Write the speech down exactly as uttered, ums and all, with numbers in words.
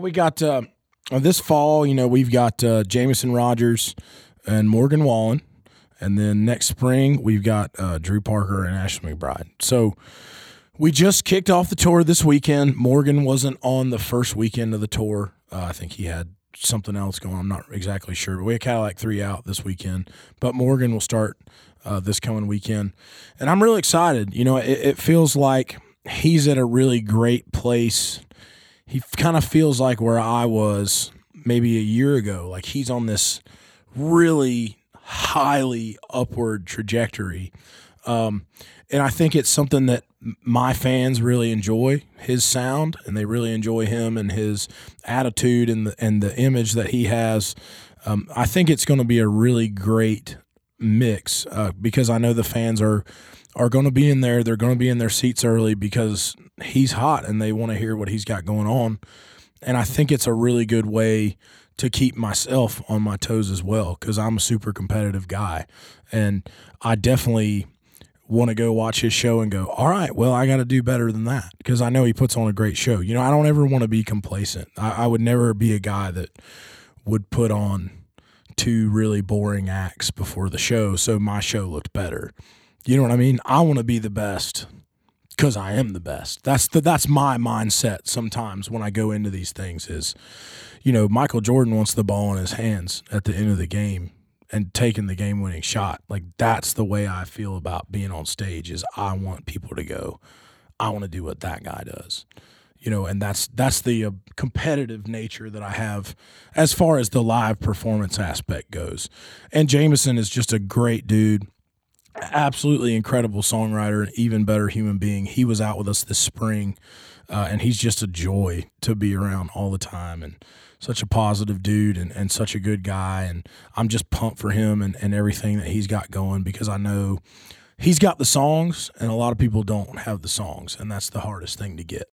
Well, we got uh, this fall, you know, we've got uh, Jamison Rogers and Morgan Wallen. And then next spring, we've got uh, Drew Parker and Ashley McBride. So we just kicked off the tour this weekend. Morgan wasn't on the first weekend of the tour. Uh, I think he had something else going on. I'm not exactly sure. But we had Cadillac three out this weekend. But Morgan will start uh, this coming weekend. And I'm really excited. You know, it, it feels like he's at a really great place. He kind of feels like where I was maybe a year ago. Like he's on this really highly upward trajectory. Um, and I think it's something that my fans really enjoy, his sound, and they really enjoy him and his attitude and the, and the image that he has. Um, I think it's going to be a really great mix uh, because I know the fans are are going to be in there. They're going to be in their seats early because he's hot and they want to hear what he's got going on. And I think it's a really good way to keep myself on my toes as well because I'm a super competitive guy. And I definitely want to go watch his show and go, all right, well, I got to do better than that because I know he puts on a great show. You know, I don't ever want to be complacent. I, I would never be a guy that would put on two really boring acts before the show so my show looked better. You know what I mean? I want to be the best because I am the best. That's the, that's my mindset sometimes when I go into these things is, you know, Michael Jordan wants the ball in his hands at the end of the game and taking the game-winning shot. Like that's the way I feel about being on stage is I want people to go, I want to do what that guy does. You know, and that's that's the uh, competitive nature that I have as far as the live performance aspect goes. And Jamison is just a great dude. Absolutely incredible songwriter, an even better human being. He was out with us this spring, uh, and he's just a joy to be around all the time and such a positive dude and, and such a good guy. And I'm just pumped for him and, and everything that he's got going because I know he's got the songs and a lot of people don't have the songs, and that's the hardest thing to get.